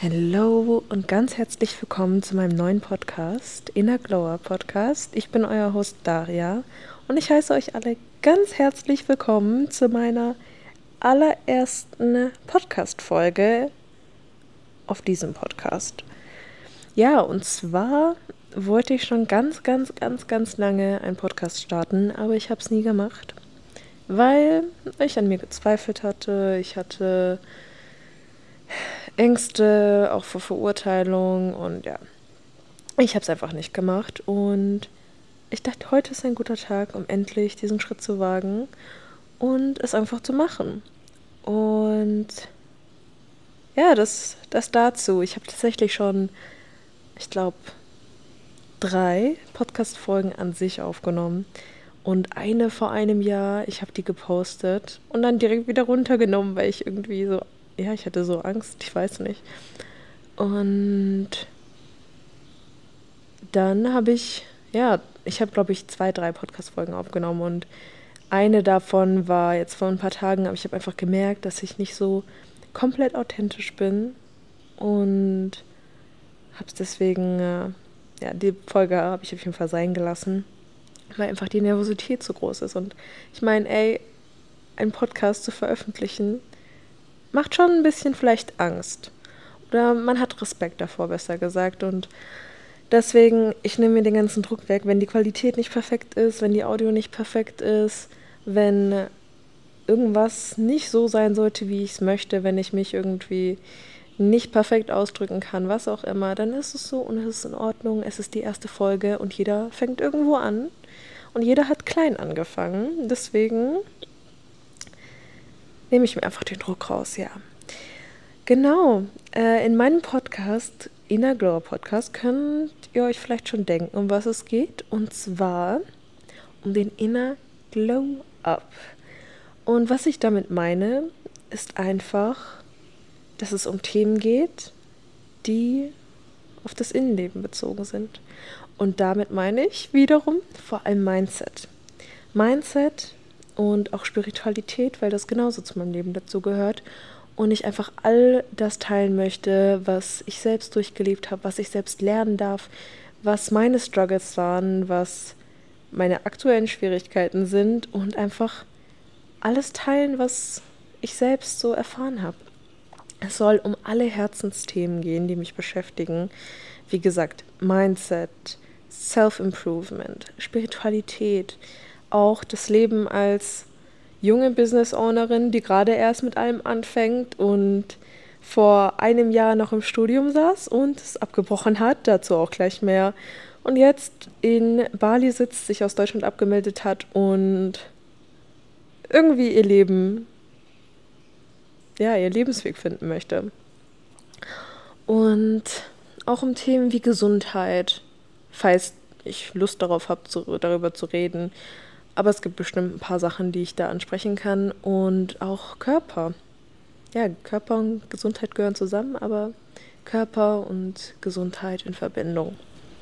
Hallo und ganz herzlich willkommen zu meinem neuen Podcast, Inner Glower Podcast. Ich bin euer Host Daria und ich heiße euch alle ganz herzlich willkommen zu meiner allerersten Podcast-Folge auf diesem Podcast. Ja, und zwar wollte ich schon ganz lange einen Podcast starten, aber ich habe es nie gemacht, weil ich an mir gezweifelt hatte. Ich hatte Ängste, auch vor Verurteilung und ja, ich habe es einfach nicht gemacht und ich dachte, heute ist ein guter Tag, um endlich diesen Schritt zu wagen und es einfach zu machen. Und ja, das dazu. Ich habe tatsächlich schon, ich glaube, 3 Podcast-Folgen an sich aufgenommen und eine vor einem Jahr, ich habe die gepostet und dann direkt wieder runtergenommen, weil ich irgendwie so, ja, ich hatte so Angst, ich weiß nicht. Und dann habe ich, ja, ich habe, glaube ich, 2, 3 Podcast-Folgen aufgenommen und eine davon war jetzt vor ein paar Tagen, aber ich habe einfach gemerkt, dass ich nicht so komplett authentisch bin und habe es deswegen, ja, die Folge habe ich auf jeden Fall sein gelassen, weil einfach die Nervosität zu groß ist. Und ich meine, ey, einen Podcast zu veröffentlichen, macht schon ein bisschen vielleicht Angst. Oder man hat Respekt davor, besser gesagt. Und deswegen, ich nehme mir den ganzen Druck weg, wenn die Qualität nicht perfekt ist, wenn die Audio nicht perfekt ist, wenn irgendwas nicht so sein sollte, wie ich es möchte, wenn ich mich irgendwie nicht perfekt ausdrücken kann, was auch immer, dann ist es so und es ist in Ordnung. Es ist die erste Folge und jeder fängt irgendwo an und jeder hat klein angefangen. Deswegen nehme ich mir einfach den Druck raus, ja. Genau, in meinem Podcast, Inner Glow Podcast, könnt ihr euch vielleicht schon denken, um was es geht. Und zwar um den Inner Glow Up. Und was ich damit meine, ist einfach, dass es um Themen geht, die auf das Innenleben bezogen sind. Und damit meine ich wiederum vor allem Mindset. Mindset und auch Spiritualität, weil das genauso zu meinem Leben dazu gehört. Und ich einfach all das teilen möchte, was ich selbst durchgelebt habe, was ich selbst lernen darf, was meine Struggles waren, was meine aktuellen Schwierigkeiten sind und einfach alles teilen, was ich selbst so erfahren habe. Es soll um alle Herzensthemen gehen, die mich beschäftigen. Wie gesagt, Mindset, Self-Improvement, Spiritualität, auch das Leben als junge Business Ownerin, die gerade erst mit allem anfängt und vor einem Jahr noch im Studium saß und es abgebrochen hat, dazu auch gleich mehr. Und jetzt in Bali sitzt, sich aus Deutschland abgemeldet hat und irgendwie ihr Leben, ja, ihr Lebensweg finden möchte. Und auch um Themen wie Gesundheit, falls ich Lust darauf habe, darüber zu reden. Aber es gibt bestimmt ein paar Sachen, die ich da ansprechen kann. Und auch Körper. Ja, Körper und Gesundheit gehören zusammen, aber Körper und Gesundheit in Verbindung.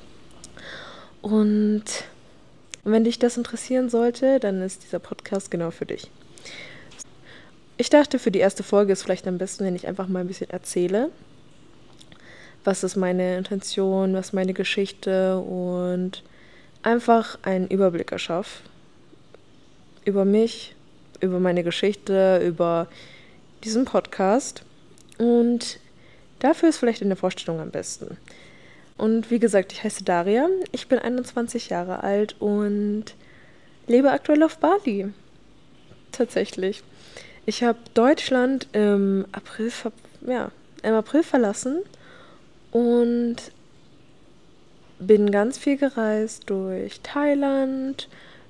Und wenn dich das interessieren sollte, dann ist dieser Podcast genau für dich. Ich dachte, für die erste Folge ist vielleicht am besten, wenn ich einfach mal ein bisschen erzähle. Was ist meine Intention, was ist meine Geschichte und einfach einen Überblick erschaffe über mich, über meine Geschichte, über diesen Podcast. Und dafür ist vielleicht eine Vorstellung am besten. Und wie gesagt, ich heiße Daria, ich bin 21 Jahre alt und lebe aktuell auf Bali. Tatsächlich. Ich habe Deutschland im April verlassen und bin ganz viel gereist durch Thailand,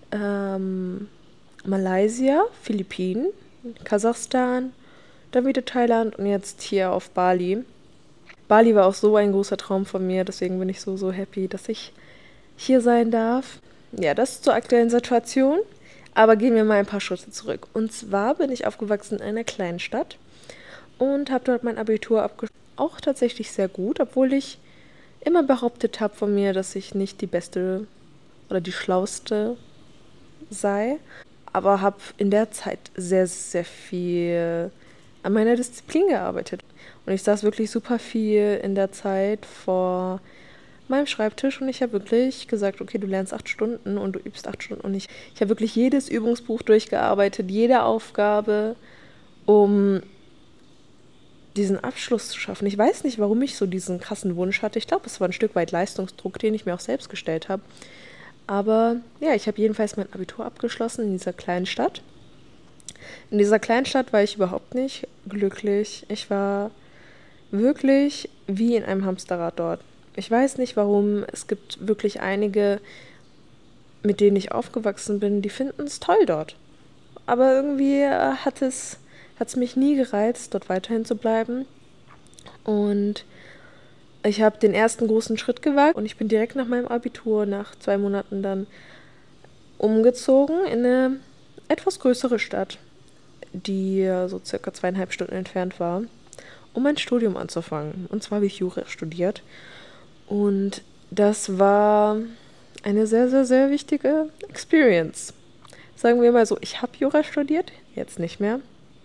Malaysia, Philippinen, Kasachstan, dann wieder Thailand und jetzt hier auf Bali. Bali war auch so ein großer Traum von mir, deswegen bin ich so happy, dass ich hier sein darf. Ja, das zur aktuellen Situation. Aber gehen wir mal ein paar Schritte zurück. Und zwar bin ich aufgewachsen in einer kleinen Stadt und habe dort mein Abitur abgeschlossen. Auch tatsächlich sehr gut, obwohl ich immer behauptet habe von mir, dass ich nicht die beste oder die schlauste sei. Aber habe in der Zeit sehr viel an meiner Disziplin gearbeitet. Und ich saß wirklich super viel in der Zeit vor meinem Schreibtisch und ich habe wirklich gesagt, okay, du lernst 8 Stunden und du übst 8 Stunden und ich habe wirklich jedes Übungsbuch durchgearbeitet, jede Aufgabe, um diesen Abschluss zu schaffen. Ich weiß nicht, warum ich so diesen krassen Wunsch hatte. Ich glaube, es war ein Stück weit Leistungsdruck, den ich mir auch selbst gestellt habe. Aber ja, ich habe jedenfalls mein Abitur abgeschlossen in dieser kleinen Stadt. In dieser kleinen Stadt war ich überhaupt nicht glücklich. Ich war wirklich wie in einem Hamsterrad dort. Ich weiß nicht warum. Es gibt wirklich einige, mit denen ich aufgewachsen bin, die finden es toll dort. Aber irgendwie hat's mich nie gereizt, dort weiterhin zu bleiben. Und ich habe den ersten großen Schritt gewagt und ich bin direkt nach meinem Abitur, nach 2 Monaten dann umgezogen in eine etwas größere Stadt, die so circa 2,5 Stunden entfernt war, um mein Studium anzufangen. Und zwar habe ich Jura studiert. Und das war eine sehr, sehr, sehr wichtige Experience. Sagen wir mal so, ich habe Jura studiert, jetzt nicht mehr.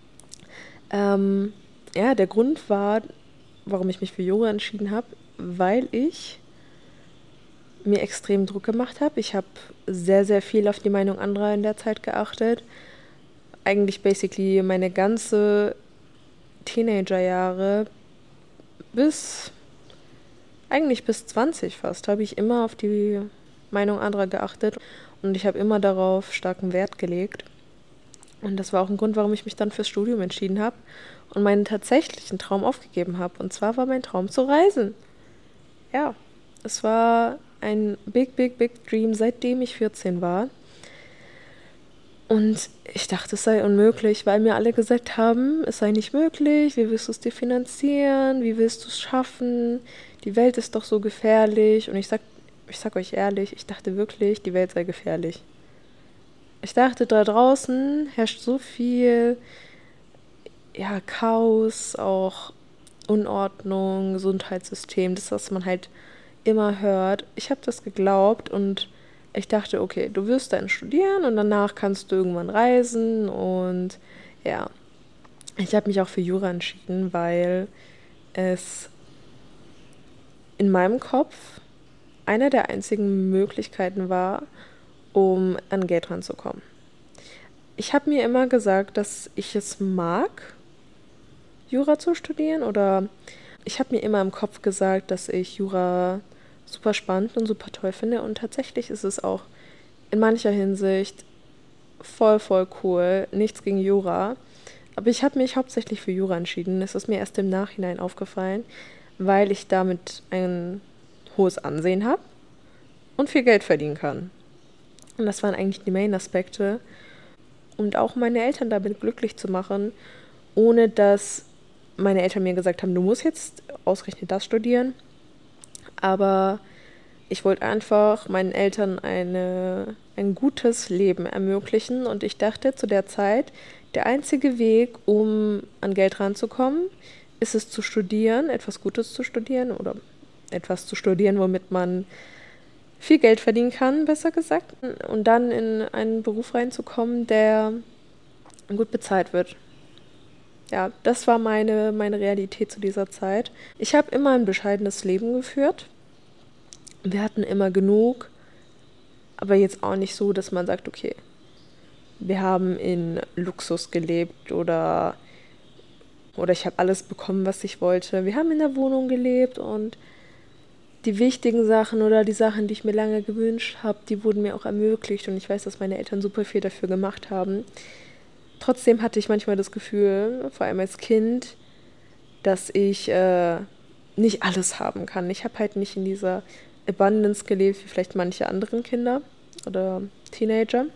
Ja, der Grund war, warum ich mich für Jura entschieden habe, weil ich mir extrem Druck gemacht habe. Ich habe sehr, sehr viel auf die Meinung anderer in der Zeit geachtet. Eigentlich basically meine ganze Teenagerjahre bis eigentlich bis 20 fast habe ich immer auf die Meinung anderer geachtet und ich habe immer darauf starken Wert gelegt. Und das war auch ein Grund, warum ich mich dann fürs Studium entschieden habe und meinen tatsächlichen Traum aufgegeben habe. Und zwar war mein Traum zu reisen. Ja, es war ein big, big, big dream, seitdem ich 14 war. Und ich dachte, es sei unmöglich, weil mir alle gesagt haben, es sei nicht möglich, wie willst du es dir finanzieren, wie willst du es schaffen, die Welt ist doch so gefährlich. Und ich sag euch ehrlich, ich dachte wirklich, die Welt sei gefährlich. Ich dachte, da draußen herrscht so viel, ja, Chaos, auch Unordnung, Gesundheitssystem, das, was man halt immer hört. Ich habe das geglaubt und ich dachte, okay, du wirst dann studieren und danach kannst du irgendwann reisen und ja, ich habe mich auch für Jura entschieden, weil es in meinem Kopf eine der einzigen Möglichkeiten war, um an Geld ranzukommen. Ich habe mir immer gesagt, dass ich es mag, Jura zu studieren oder ich habe mir immer im Kopf gesagt, dass ich Jura super spannend und super toll finde und tatsächlich ist es auch in mancher Hinsicht voll, voll cool. Nichts gegen Jura. Aber ich habe mich hauptsächlich für Jura entschieden. Es ist mir erst im Nachhinein aufgefallen, weil ich damit ein hohes Ansehen habe und viel Geld verdienen kann. Und das waren eigentlich die Main-Aspekte. Und auch meine Eltern damit glücklich zu machen, ohne dass meine Eltern mir gesagt haben, du musst jetzt ausgerechnet das studieren. Aber ich wollte einfach meinen Eltern ein gutes Leben ermöglichen. Und ich dachte zu der Zeit, der einzige Weg, um an Geld ranzukommen, ist es zu studieren, etwas Gutes zu studieren oder etwas zu studieren, womit man viel Geld verdienen kann, besser gesagt. Und dann in einen Beruf reinzukommen, der gut bezahlt wird. Ja, das war meine Realität zu dieser Zeit. Ich habe immer ein bescheidenes Leben geführt. Wir hatten immer genug, aber jetzt auch nicht so, dass man sagt, okay, wir haben in Luxus gelebt oder ich habe alles bekommen, was ich wollte. Wir haben in der Wohnung gelebt und die wichtigen Sachen oder die Sachen, die ich mir lange gewünscht habe, die wurden mir auch ermöglicht und ich weiß, dass meine Eltern super viel dafür gemacht haben. Trotzdem hatte ich manchmal das Gefühl, vor allem als Kind, dass ich nicht alles haben kann. Ich habe halt nicht in dieser Abundance gelebt, wie vielleicht manche anderen Kinder oder Teenager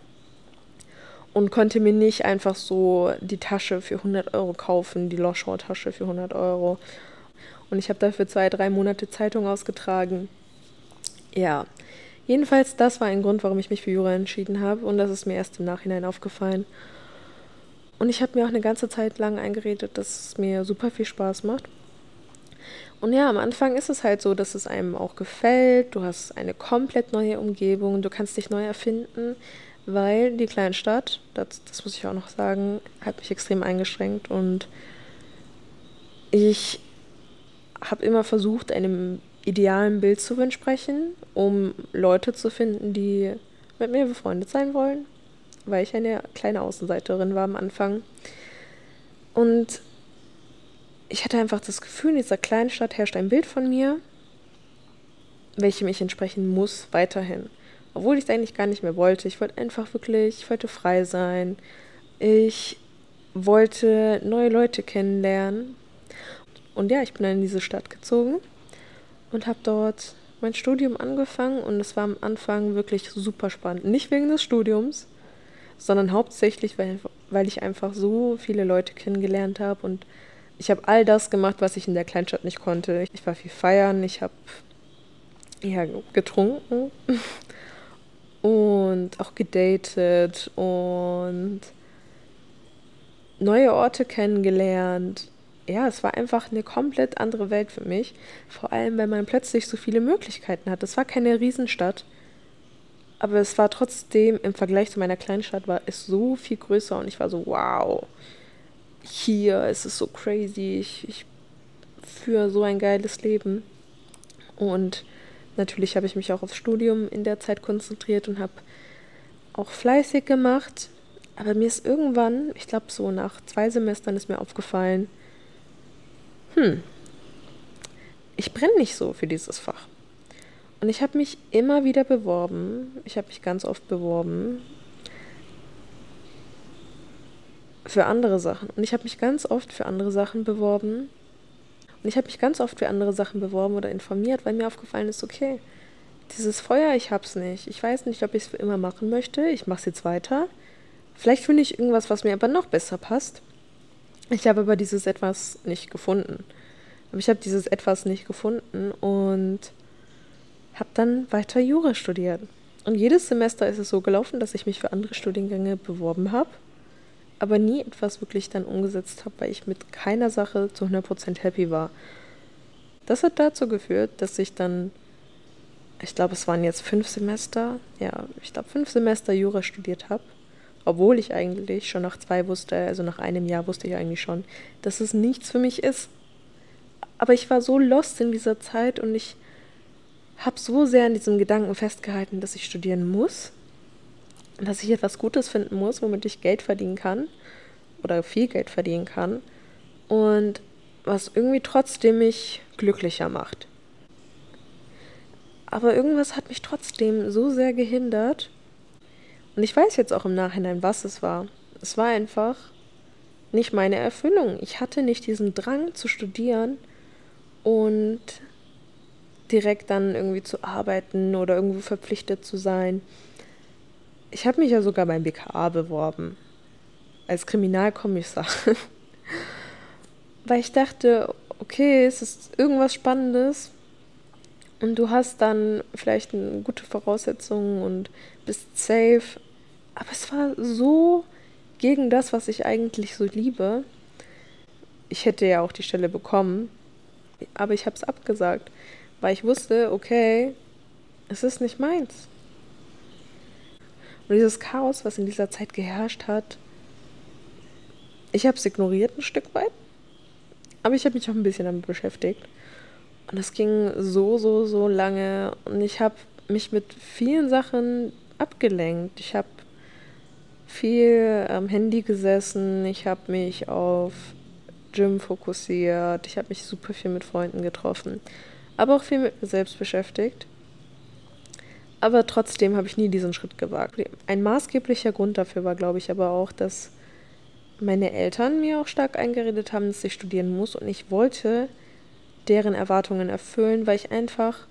und konnte mir nicht einfach so die Tasche für 100 Euro kaufen, die Longchamp-Tasche für 100 Euro. Und ich habe dafür 2, 3 Monate Zeitung ausgetragen. Ja, jedenfalls das war ein Grund, warum ich mich für Jura entschieden habe und das ist mir erst im Nachhinein aufgefallen. Und ich habe mir auch eine ganze Zeit lang eingeredet, dass es mir super viel Spaß macht. Und ja, am Anfang ist es halt so, dass es einem auch gefällt. Du hast eine komplett neue Umgebung, du kannst dich neu erfinden, weil die Kleinstadt, das muss ich auch noch sagen, hat mich extrem eingeschränkt und Ich habe immer versucht, einem idealen Bild zu entsprechen, um Leute zu finden, die mit mir befreundet sein wollen, weil ich eine kleine Außenseiterin war am Anfang. Und ich hatte einfach das Gefühl, in dieser kleinen Stadt herrscht ein Bild von mir, welchem ich entsprechen muss, weiterhin. Obwohl ich es eigentlich gar nicht mehr wollte. Ich wollte einfach wirklich, ich wollte frei sein. Ich wollte neue Leute kennenlernen. Und ja, ich bin dann in diese Stadt gezogen und habe dort mein Studium angefangen. Und es war am Anfang wirklich super spannend. Nicht wegen des Studiums, sondern hauptsächlich, weil ich einfach so viele Leute kennengelernt habe. Und ich habe all das gemacht, was ich in der Kleinstadt nicht konnte. Ich war viel feiern, ich habe ja, getrunken und auch gedatet und neue Orte kennengelernt. Ja, es war einfach eine komplett andere Welt für mich. Vor allem, wenn man plötzlich so viele Möglichkeiten hat. Es war keine Riesenstadt, aber es war trotzdem, im Vergleich zu meiner Kleinstadt, war es so viel größer und ich war so, wow, hier ist es so crazy. Ich führe so ein geiles Leben. Und natürlich habe ich mich auch aufs Studium in der Zeit konzentriert und habe auch fleißig gemacht. Aber mir ist irgendwann, ich glaube so nach 2 Semestern ist mir aufgefallen, ich brenne nicht so für dieses Fach. Und ich habe mich immer wieder beworben. Ich habe mich ganz oft beworben für andere Sachen. Und ich habe mich ganz oft für andere Sachen beworben. Und ich habe mich ganz oft für andere Sachen beworben oder informiert, weil mir aufgefallen ist, okay, dieses Feuer, ich hab's nicht. Ich weiß nicht, ob ich es für immer machen möchte. Ich mache es jetzt weiter. Vielleicht finde ich irgendwas, was mir aber noch besser passt. Ich habe aber dieses Etwas nicht gefunden. Aber ich habe dieses Etwas nicht gefunden und habe dann weiter Jura studiert. Und jedes Semester ist es so gelaufen, dass ich mich für andere Studiengänge beworben habe, aber nie etwas wirklich dann umgesetzt habe, weil ich mit keiner Sache zu 100% happy war. Das hat dazu geführt, dass ich dann, ich glaube, es waren jetzt 5 Semester, ja, ich glaube 5 Semester Jura studiert habe, obwohl ich eigentlich schon nach 2 wusste, also nach einem Jahr wusste ich eigentlich schon, dass es nichts für mich ist. Aber ich war so lost in dieser Zeit und ich habe so sehr an diesem Gedanken festgehalten, dass ich studieren muss, dass ich etwas Gutes finden muss, womit ich Geld verdienen kann oder viel Geld verdienen kann und was irgendwie trotzdem mich glücklicher macht. Aber irgendwas hat mich trotzdem so sehr gehindert und ich weiß jetzt auch im Nachhinein, was es war. Es war einfach nicht meine Erfüllung. Ich hatte nicht diesen Drang zu studieren und direkt dann irgendwie zu arbeiten oder irgendwo verpflichtet zu sein. Ich habe mich ja sogar beim BKA beworben, als Kriminalkommissar, weil ich dachte, okay, es ist irgendwas Spannendes und du hast dann vielleicht eine gute Voraussetzungen und bist safe. Aber es war so gegen das, was ich eigentlich so liebe. Ich hätte ja auch die Stelle bekommen, aber ich habe es abgesagt, weil ich wusste, okay, es ist nicht meins. Und dieses Chaos, was in dieser Zeit geherrscht hat, ich habe es ignoriert ein Stück weit, aber ich habe mich auch ein bisschen damit beschäftigt. Und es ging so lange und ich habe mich mit vielen Sachen abgelenkt. Ich habe viel am Handy gesessen, ich habe mich auf Gym fokussiert, ich habe mich super viel mit Freunden getroffen, aber auch viel mit mir selbst beschäftigt. Aber trotzdem habe ich nie diesen Schritt gewagt. Ein maßgeblicher Grund dafür war, glaube ich, aber auch, dass meine Eltern mir auch stark eingeredet haben, dass ich studieren muss und ich wollte deren Erwartungen erfüllen, weil ich einfach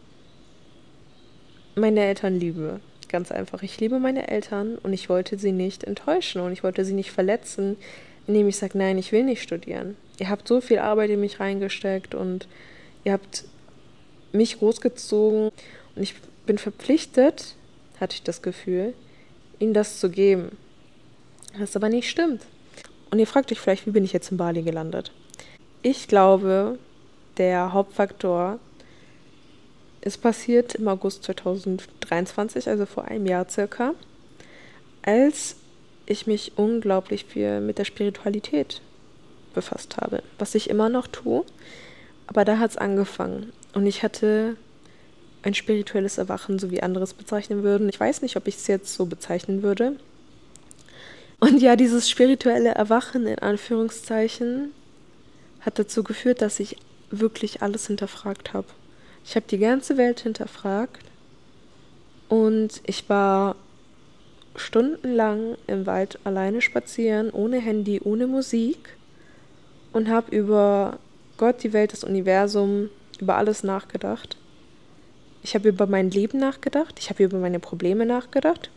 meine Eltern liebe. Ganz einfach. Ich liebe meine Eltern und ich wollte sie nicht enttäuschen und ich wollte sie nicht verletzen, indem ich sage, nein, ich will nicht studieren. Ihr habt so viel Arbeit in mich reingesteckt und ihr habt mich großgezogen und ich bin verpflichtet, hatte ich das Gefühl, ihnen das zu geben. Was aber nicht stimmt. Und ihr fragt euch vielleicht, wie bin ich jetzt in Bali gelandet? Ich glaube, der Hauptfaktor ist passiert im August 2023, also vor einem Jahr circa, als ich mich unglaublich viel mit der Spiritualität befasst habe, was ich immer noch tue. Aber da hat es angefangen und ich hatte ein spirituelles Erwachen, so wie andere es bezeichnen würden. Ich weiß nicht, ob ich es jetzt so bezeichnen würde. Und ja, dieses spirituelle Erwachen in Anführungszeichen hat dazu geführt, dass ich wirklich alles hinterfragt habe. Ich habe die ganze Welt hinterfragt und ich war stundenlang im Wald alleine spazieren, ohne Handy, ohne Musik und habe über Gott, die Welt, das Universum, über alles nachgedacht. Ich habe über mein Leben nachgedacht, ich habe über meine Probleme nachgedacht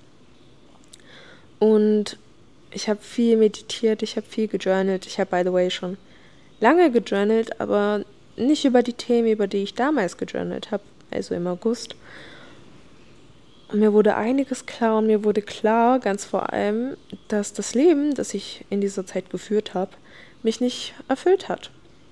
und ich habe viel meditiert, ich habe viel gejournalt. Ich habe, by the way, schon lange gejournalt, aber nicht über die Themen, über die ich damals gejournalt habe, also im August. Und mir wurde einiges klar und mir wurde klar, ganz vor allem, dass das Leben, das ich in dieser Zeit geführt habe, mich nicht erfüllt hat.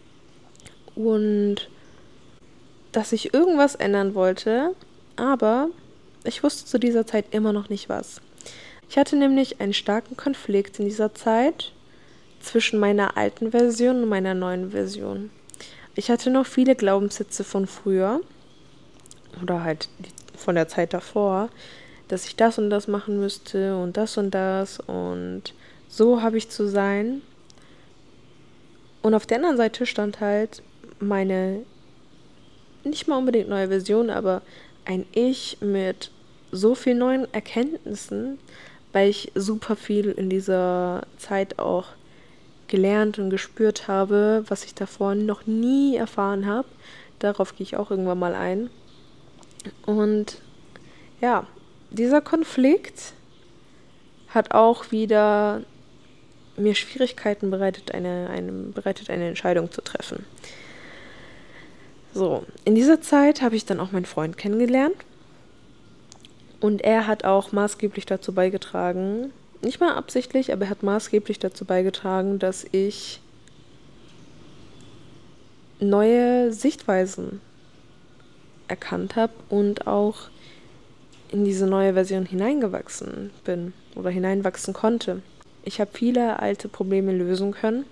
Und dass ich irgendwas ändern wollte, aber ich wusste zu dieser Zeit immer noch nicht was. Ich hatte nämlich einen starken Konflikt in dieser Zeit zwischen meiner alten Version und meiner neuen Version. Ich hatte noch viele Glaubenssätze von früher oder halt von der Zeit davor, dass ich das und das machen müsste und das und so habe ich zu sein. Und auf der anderen Seite stand halt meine, nicht mal unbedingt neue Version, aber ein Ich mit so vielen neuen Erkenntnissen, weil ich super viel in dieser Zeit auch gelernt und gespürt habe, was ich davor noch nie erfahren habe. Darauf gehe ich auch irgendwann mal ein. Und ja, dieser Konflikt hat auch wieder mir Schwierigkeiten bereitet, eine Entscheidung zu treffen. So, in dieser Zeit habe ich dann auch meinen Freund kennengelernt. Und er hat auch maßgeblich dazu beigetragen, nicht mal absichtlich, aber er hat maßgeblich dazu beigetragen, dass ich neue Sichtweisen erkannt habe und auch in diese neue Version hineingewachsen bin oder hineinwachsen konnte. Ich habe viele alte Probleme lösen können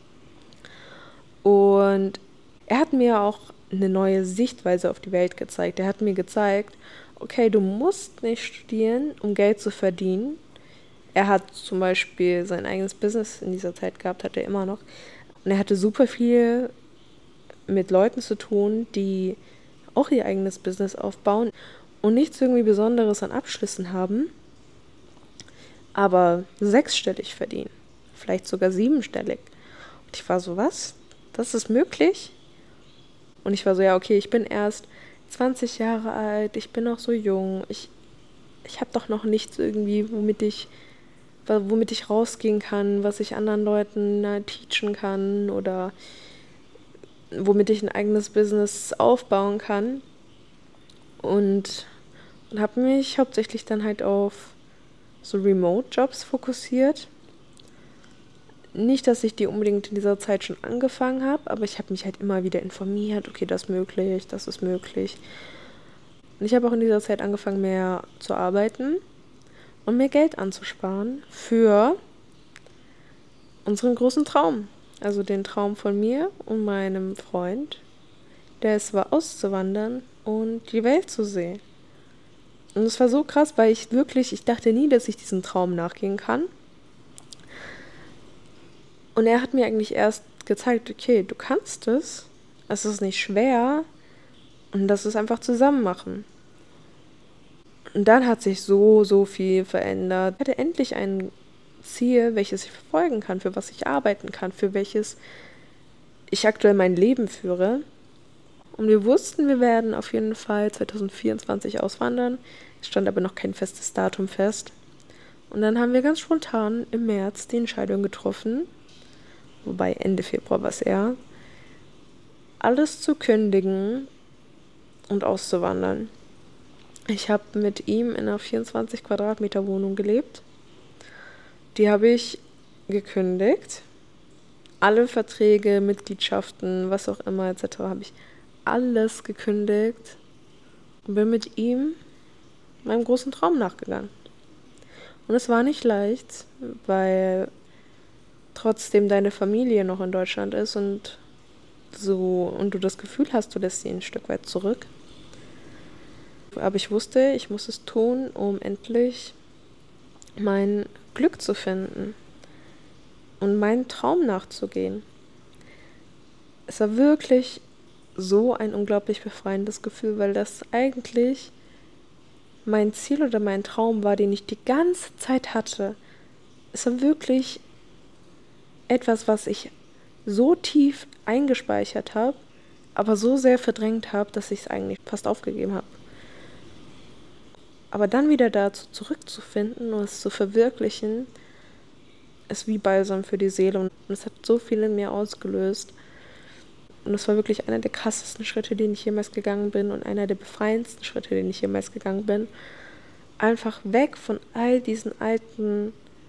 und er hat mir auch eine neue Sichtweise auf die Welt gezeigt. Er hat mir gezeigt, okay, du musst nicht studieren, um Geld zu verdienen. Er hat zum Beispiel sein eigenes Business in dieser Zeit gehabt, hat er immer noch. Und er hatte super viel mit Leuten zu tun, die auch ihr eigenes Business aufbauen und nichts irgendwie Besonderes an Abschlüssen haben, aber 6-stellig verdienen. Vielleicht sogar 7-stellig. Und ich war so, was? Das ist möglich? Und ich war so, ja, okay, ich bin erst 20 Jahre alt, ich bin noch so jung, ich habe doch noch nichts irgendwie, womit ich rausgehen kann, was ich anderen Leuten teachen kann oder womit ich ein eigenes Business aufbauen kann. Und habe mich hauptsächlich dann halt auf so Remote-Jobs fokussiert. Nicht, dass ich die unbedingt in dieser Zeit schon angefangen habe, aber ich habe mich halt immer wieder informiert, okay, das ist möglich, das ist möglich. Und ich habe auch in dieser Zeit angefangen, mehr zu arbeiten und mehr Geld anzusparen für unseren großen Traum. Also den Traum von mir und meinem Freund, der es war, auszuwandern und die Welt zu sehen. Und es war so krass, weil ich dachte nie, dass ich diesem Traum nachgehen kann. Und er hat mir eigentlich erst gezeigt, okay, du kannst es ist nicht schwer und lass es einfach zusammen machen. Und dann hat sich so viel verändert. Ich hatte endlich ein Ziel, welches ich verfolgen kann, für was ich arbeiten kann, für welches ich aktuell mein Leben führe. Und wir wussten, wir werden auf jeden Fall 2024 auswandern. Es stand aber noch kein festes Datum fest. Und dann haben wir ganz spontan im März die Entscheidung getroffen, wobei Ende Februar war es eher, alles zu kündigen und auszuwandern. Ich habe mit ihm in einer 24 Quadratmeter Wohnung gelebt. Die habe ich gekündigt. Alle Verträge, Mitgliedschaften, was auch immer etc. habe ich alles gekündigt und bin mit ihm meinem großen Traum nachgegangen. Und es war nicht leicht, weil trotzdem deine Familie noch in Deutschland ist und du das Gefühl hast, du lässt sie ein Stück weit zurück. Aber ich wusste, ich muss es tun, um endlich mein Glück zu finden und meinen Traum nachzugehen. Es war wirklich so ein unglaublich befreiendes Gefühl, weil das eigentlich mein Ziel oder mein Traum war, den ich die ganze Zeit hatte. Es war wirklich etwas, was ich so tief eingespeichert habe, aber so sehr verdrängt habe, dass ich es eigentlich fast aufgegeben habe. Aber dann wieder dazu zurückzufinden und es zu verwirklichen, ist wie Balsam für die Seele. Und es hat so viel in mir ausgelöst. Und es war wirklich einer der krassesten Schritte, den ich jemals gegangen bin und einer der befreiendsten Schritte, den ich jemals gegangen bin. Einfach weg von all diesen alten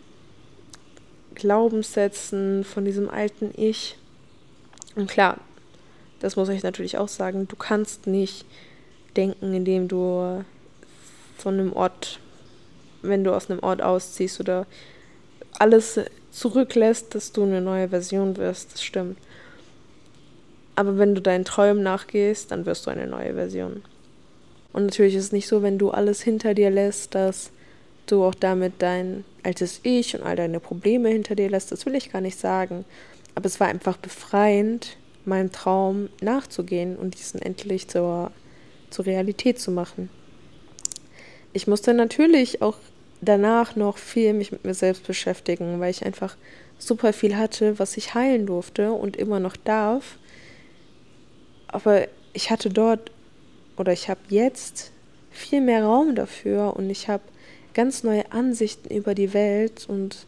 Glaubenssätzen, von diesem alten Ich. Und klar, das muss ich natürlich auch sagen, du kannst nicht denken, indem du von einem Ort, wenn du aus einem Ort ausziehst oder alles zurücklässt, dass du eine neue Version wirst. Das stimmt. Aber wenn du deinen Träumen nachgehst, dann wirst du eine neue Version. Und natürlich ist es nicht so, wenn du alles hinter dir lässt, dass du auch damit dein altes Ich und all deine Probleme hinter dir lässt. Das will ich gar nicht sagen. Aber es war einfach befreiend, meinem Traum nachzugehen und diesen endlich zur Realität zu machen. Ich musste natürlich auch danach noch viel mich mit mir selbst beschäftigen, weil ich einfach super viel hatte, was ich heilen durfte und immer noch darf. Aber ich hatte dort oder ich habe jetzt viel mehr Raum dafür und ich habe ganz neue Ansichten über die Welt und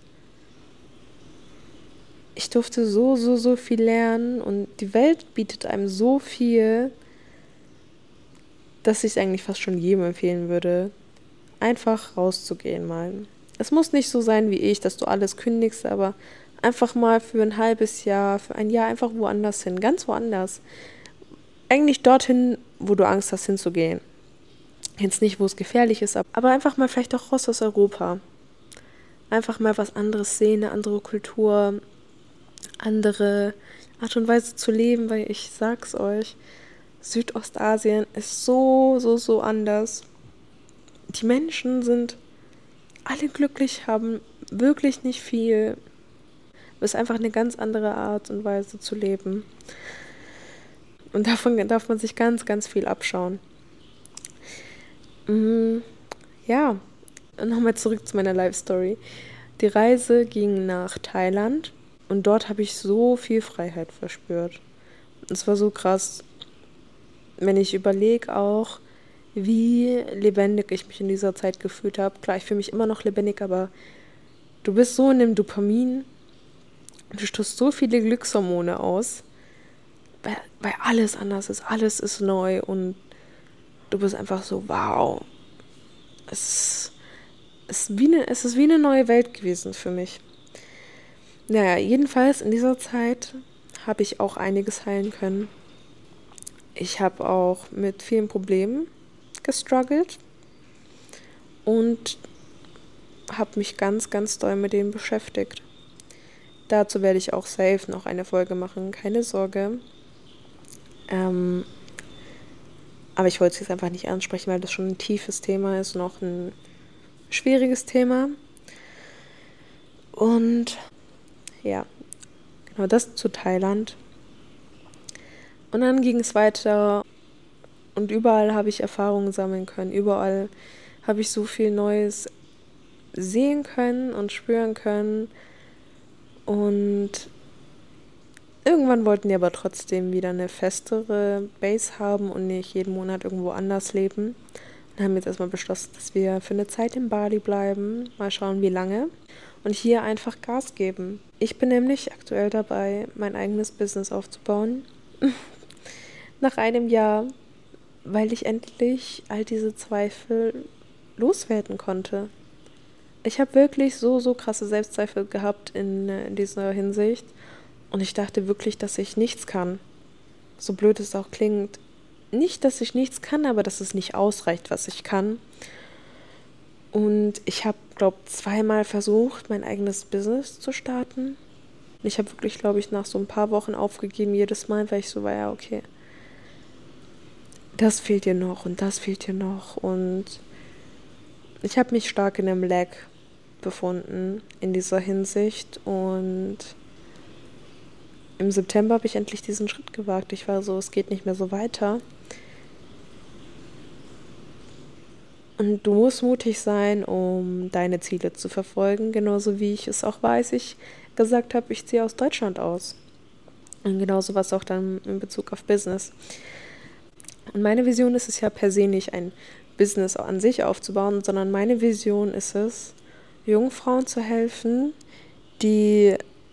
ich durfte so viel lernen und die Welt bietet einem so viel, dass ich es eigentlich fast schon jedem empfehlen würde, einfach rauszugehen mal. Es muss nicht so sein wie ich, dass du alles kündigst, aber einfach mal für ein halbes Jahr, für ein Jahr einfach woanders hin, ganz woanders. Eigentlich dorthin, wo du Angst hast hinzugehen. Jetzt nicht, wo es gefährlich ist, aber einfach mal vielleicht auch raus aus Europa. Einfach mal was anderes sehen, eine andere Kultur, andere Art und Weise zu leben, weil ich sag's euch, Südostasien ist so anders. Die Menschen sind alle glücklich, haben wirklich nicht viel. Es ist einfach eine ganz andere Art und Weise zu leben. Und davon darf man sich ganz viel abschauen. Ja, und nochmal zurück zu meiner Life-Story. Die Reise ging nach Thailand und dort habe ich so viel Freiheit verspürt. Es war so krass, wenn ich überlege auch, wie lebendig ich mich in dieser Zeit gefühlt habe. Klar, ich fühle mich immer noch lebendig, aber du bist so in dem Dopamin, du stößt so viele Glückshormone aus, weil alles anders ist, alles ist neu und du bist einfach so, wow, es ist wie eine neue Welt gewesen für mich. Naja, jedenfalls in dieser Zeit habe ich auch einiges heilen können. Ich habe auch mit vielen Problemen gestruggelt und habe mich ganz doll mit denen beschäftigt. Dazu werde ich auch safe noch eine Folge machen, keine Sorge. Aber ich wollte es jetzt einfach nicht ansprechen, weil das schon ein tiefes Thema ist und auch ein schwieriges Thema. Und ja, genau das zu Thailand. Und dann ging es weiter und überall habe ich Erfahrungen sammeln können. Überall habe ich so viel Neues sehen können und spüren können. Und irgendwann wollten die aber trotzdem wieder eine festere Base haben und nicht jeden Monat irgendwo anders leben. Und haben jetzt erstmal beschlossen, dass wir für eine Zeit in Bali bleiben. Mal schauen, wie lange. Und hier einfach Gas geben. Ich bin nämlich aktuell dabei, mein eigenes Business aufzubauen. Nach einem Jahr, weil ich endlich all diese Zweifel loswerden konnte. Ich habe wirklich so krasse Selbstzweifel gehabt in dieser Hinsicht. Und ich dachte wirklich, dass ich nichts kann. So blöd es auch klingt. Nicht, dass ich nichts kann, aber dass es nicht ausreicht, was ich kann. Und ich habe, glaube ich, 2-mal versucht, mein eigenes Business zu starten. Und ich habe wirklich, glaube ich, nach so ein paar Wochen aufgegeben, jedes Mal, weil ich so war, ja, okay, das fehlt dir noch und das fehlt dir noch. Und ich habe mich stark in einem Lag befunden in dieser Hinsicht. Und im September habe ich endlich diesen Schritt gewagt. Ich war so, es geht nicht mehr so weiter. Und du musst mutig sein, um deine Ziele zu verfolgen, genauso wie ich es auch weiß. Ich gesagt habe, ich ziehe aus Deutschland aus. Und genauso was auch dann in Bezug auf Business. Und meine Vision ist es ja per se nicht, ein Business an sich aufzubauen, sondern meine Vision ist es, jungen Frauen zu helfen, die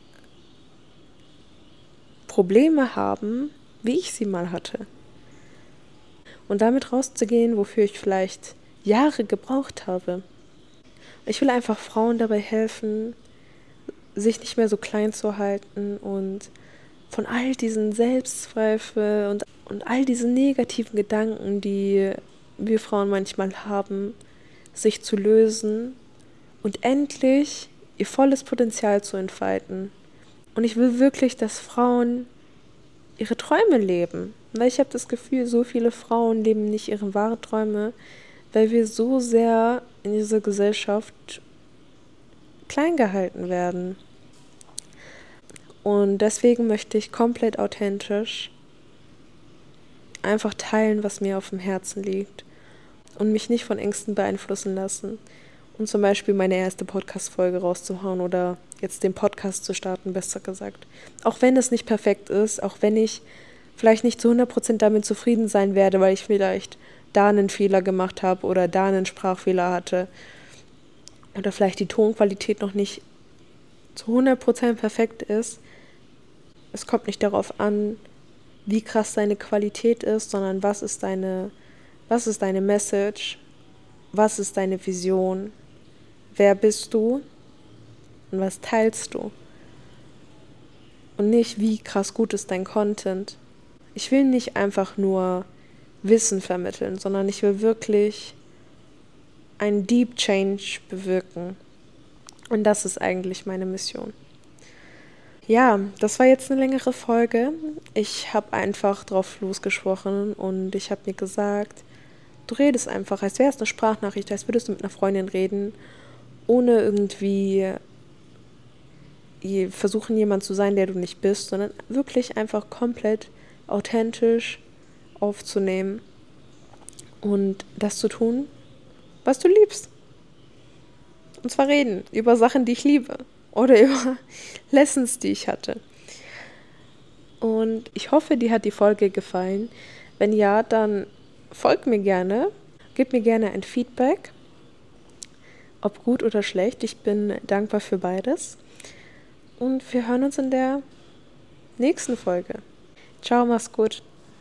Probleme haben, wie ich sie mal hatte. Und damit rauszugehen, wofür ich vielleicht Jahre gebraucht habe. Ich will einfach Frauen dabei helfen, sich nicht mehr so klein zu halten und von all diesen Selbstzweifel und all diesen negativen Gedanken, die wir Frauen manchmal haben, sich zu lösen und endlich ihr volles Potenzial zu entfalten. Und ich will wirklich, dass Frauen ihre Träume leben. Weil ich habe das Gefühl, so viele Frauen leben nicht ihre wahren Träume, weil wir so sehr in dieser Gesellschaft klein gehalten werden. Und deswegen möchte ich komplett authentisch einfach teilen, was mir auf dem Herzen liegt und mich nicht von Ängsten beeinflussen lassen. Und zum Beispiel meine erste Podcast-Folge rauszuhauen oder jetzt den Podcast zu starten, besser gesagt. Auch wenn es nicht perfekt ist, auch wenn ich vielleicht nicht zu 100% damit zufrieden sein werde, weil ich vielleicht da einen Fehler gemacht habe oder da einen Sprachfehler hatte oder vielleicht die Tonqualität noch nicht zu 100% perfekt ist. Es kommt nicht darauf an, wie krass deine Qualität ist, sondern was ist deine Message, was ist deine Vision, wer bist du und was teilst du. Und nicht, wie krass gut ist dein Content. Ich will nicht einfach nur Wissen vermitteln, sondern ich will wirklich einen Deep Change bewirken. Und das ist eigentlich meine Mission. Ja, das war jetzt eine längere Folge. Ich habe einfach drauf losgesprochen und ich habe mir gesagt, du redest einfach, als wäre es eine Sprachnachricht, als würdest du mit einer Freundin reden, ohne irgendwie versuchen, jemand zu sein, der du nicht bist, sondern wirklich einfach komplett authentisch aufzunehmen und das zu tun, was du liebst. Und zwar reden über Sachen, die ich liebe oder über Lessons, die ich hatte. Und ich hoffe, dir hat die Folge gefallen. Wenn ja, dann folg mir gerne, gib mir gerne ein Feedback, ob gut oder schlecht. Ich bin dankbar für beides. Und wir hören uns in der nächsten Folge. Ciao, mach's gut.